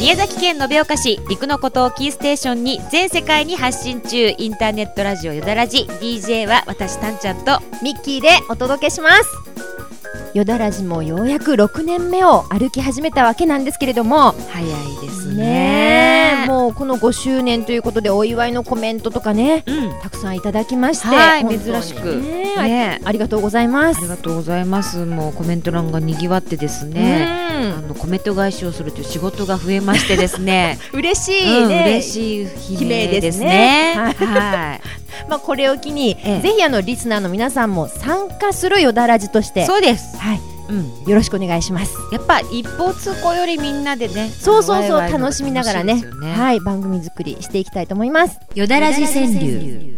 宮崎県延岡市陸の孤島キーステーションに全世界に発信中、インターネットラジオよだらじ。 DJ は私たんちゃんとミッキーでお届けします。よだらじもようやく6年目を歩き始めたわけなんですけれども、 早いですね。 もうこの5周年ということでお祝いのコメントとかね、たくさんいただきまして、 はい、珍しくね、 ありがとうございます。 ありがとうございます。もうコメント欄がにぎわってですね、コメント返しをするという仕事が増えましてですね嬉しいね、 嬉しい悲鳴ですね。はい、 まあこれを機に、ぜひリスナーの皆さんも参加するよだらじとして、 そうです、 はい、よろしくお願いします。 やっぱ一方通行よりみんなでね、 そう楽しみながらね、はい、番組作りしていきたいと思います。 よだらじ川柳。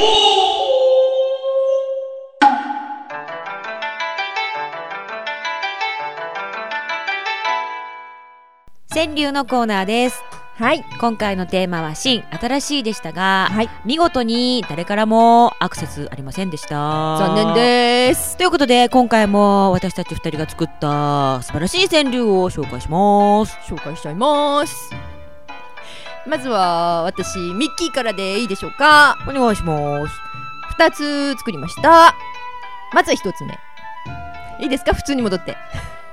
川柳のコーナーです。 はい、 今回のテーマは新新しいでしたが、 はい、 見事に誰からもアクセスありませんでした。 残念です。 ということで今回も私たち2人が作った素晴らしい川柳を紹介します。 紹介しちゃいます。まずは私ミッキーからでいいでしょうか。 お願いします。 2つ作りました。まずは1つ目いいですか。普通に戻って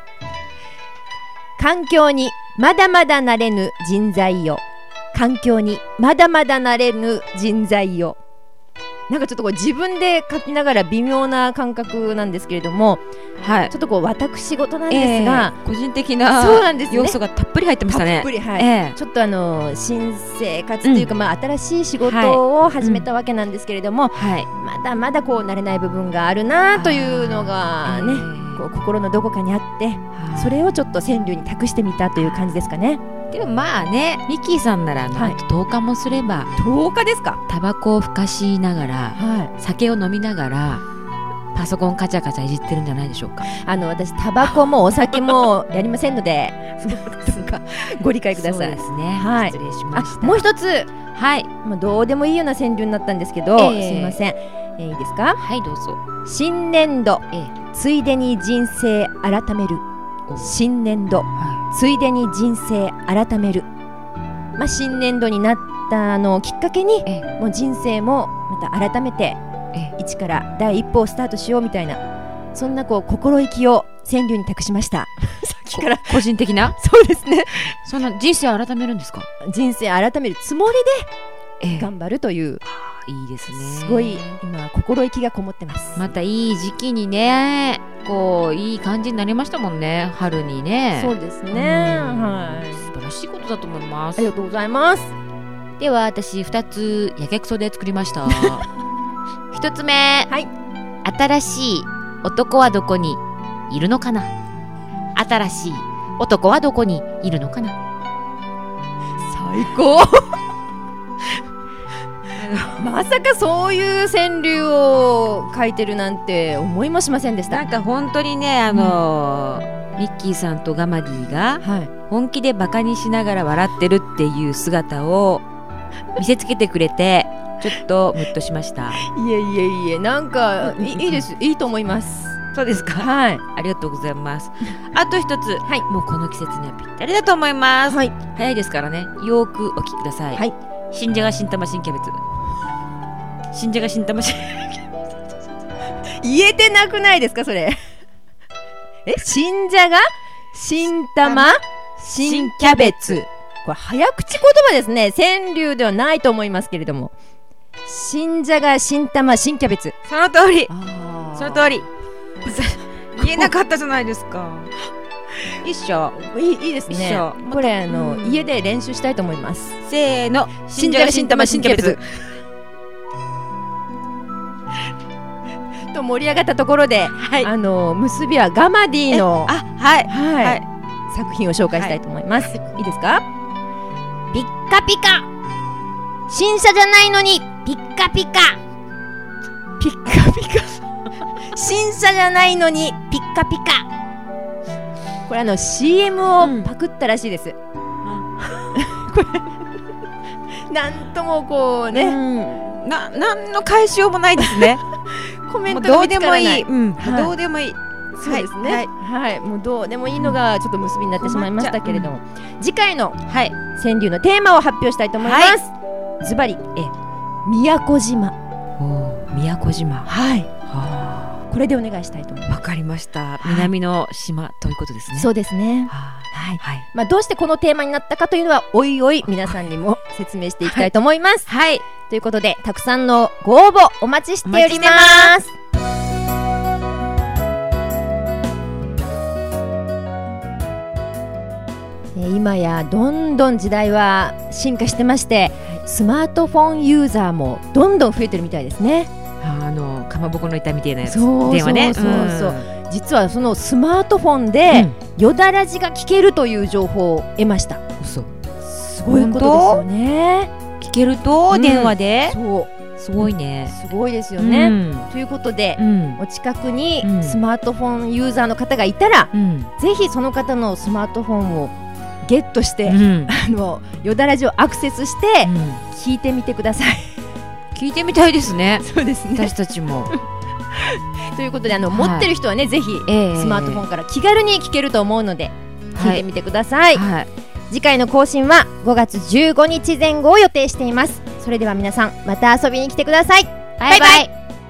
環境にまだまだなれぬ人材よ、環境にまだまだなれぬ人材よ。なんかちょっとこう自分で書きながら微妙な感覚なんですけれども、はい、ちょっとこう私事なんですが、 個人的な要素がたっぷり入ってましたね。 たっぷり、はい、ちょっと新生活というか、新しい仕事を始めたわけなんですけれども、まだまだこう慣れない部分があるなというのがね、こう心のどこかにあって、それをちょっと川柳に託してみたという感じですかね。 でもまあね、ミッキーさんなら10日もすれば、 10日ですか。 タバコをふかしながら、酒を飲みながらパソコンカチャカチャいじってるんじゃないでしょうか。 私タバコもお酒もやりませんのでご理解ください。 そうですね、はい、失礼しました。 もう一つ、 はい、 どうでもいいような川柳になったんですけど、すいません、いいですか。 はい、どうぞ。 新年度、ついでに人生改める。新年度、ついでに人生改める。新年度になったのをきっかけに、もう人生もまた改めて一から第一歩をスタートしようみたいな、そんなこう心意気を川柳に託しました。さっきから個人的なそうですね。 そんな人生改めるんですか。 人生改めるつもりで頑張るという、 いいですね。 すごい今心意気がこもってます。 またいい時期にね、こういい感じになりましたもんね、春にね。 そうですね、はい、 素晴らしいことだと思います。 ありがとうございます。 では私2つやけくそで作りました1つ目、はい、新しい男はどこにいるのかな。新しい男はどこにいるのかな。 最高まさかそういう川柳を書いてるなんて思いもしませんでした。 なんか本当にね、ミッキーさんとガマディが本気でバカにしながら笑ってるっていう姿を見せつけてくれて、ちょっとムッとしました。 いえ、なんかいいです。いいと思います。 そうですか。 はい、 ありがとうございます。あと一つ、はい、もうこの季節にはぴったりだと思います。はい、早いですからね、よーくお聞きください。はい、新じゃが新玉新キャベツ。新じゃが新玉新言えてなくないですかそれ新じゃが新玉新キャベツ、これ早口言葉ですね。川柳ではないと思いますけれども、新じゃが新玉新キャベツ、 その通り、その通り言えなかったじゃないですか。一緒、 いいですね。これ家で練習したいと思います。 せーの、新じゃが新玉新キャベツと盛り上がったところで、結びはガマディの作品を紹介したいと思います。いいですか。ピッカピカ、新車じゃないのにピッカピカ、ピッカピカ新車じゃないのにピッカピカ。これCM をパクったらしいです、これなんともこうね、なんの返しようもないですねコメントが見つからない。 どうでもいい、どうでもいい。 そうですね。はい、もうどうでもいいのがちょっと結びになってしまいましたけれども、次回の川柳のテーマを発表したいと思います。ズバリ宮古島。 宮古島。 はい。これでお願いしたいと思います。 わかりました。南の島ということですね。 そうですね。はい。まあどうしてこのテーマになったかというのはおいおい皆さんにも説明していきたいと思います。はい。ということでたくさんのご応募お待ちしております。今やどんどん時代は進化してまして、スマートフォンユーザーもどんどん増えてるみたいですね。 かまぼこの板みたいなやつ。 電話ね。実はそのスマートフォンでよだらじが聞けるという情報を得ました。 嘘。 すごいことですよね。 聞けると電話で。そう。すごいね。 すごいですよね。ということで、お近くにスマートフォンユーザーの方がいたら、ぜひその方のスマートフォンをゲットして、よだらじをアクセスして聞いてみてください。 聞いてみたいですね。 そうですね。 私たちも。 ということで持ってる人はね、ぜひスマートフォンから気軽に聞けると思うので聞いてみてください。次回の更新は5月15日前後を予定しています。それでは皆さんまた遊びに来てください。バイバイ。